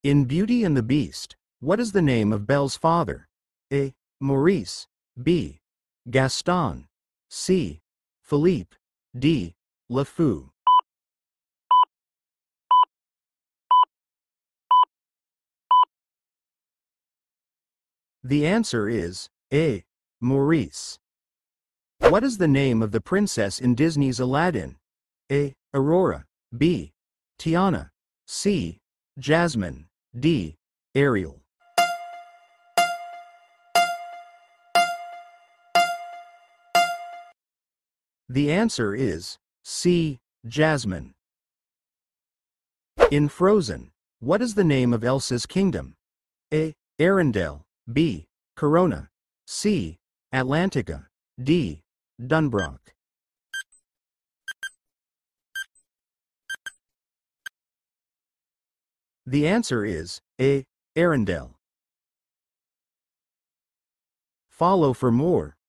In Beauty and the Beast, what is the name of Belle's father? A. Maurice. B. Gaston. C. Philippe. D. LeFou. The answer is A. Maurice. What is the name of the princess in Disney's Aladdin? A. Aurora. B. Tiana. C. Jasmine. D. Ariel. The answer is C. Jasmine. In Frozen, what is the name of Elsa's kingdom? A. Arendelle. B. Corona. C. Atlantica. D. Dunbrock. The answer is A. Arendelle. Follow for more.